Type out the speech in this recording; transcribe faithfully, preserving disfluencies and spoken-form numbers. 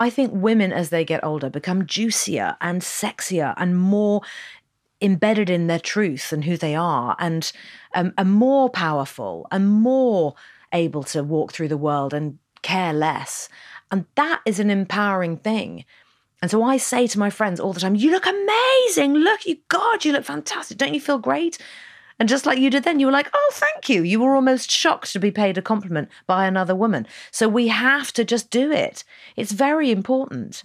I think women, as they get older, become juicier and sexier and more embedded in their truth and who they are, and um, are more powerful and more able to walk through the world and care less. And that is an empowering thing. And so I say to my friends all the time, you look amazing. Look, you, God, you look fantastic. Don't you feel great? And just like you did then, you were like, oh, thank you. You were almost shocked to be paid a compliment by another woman. So we have to just do it. It's very important.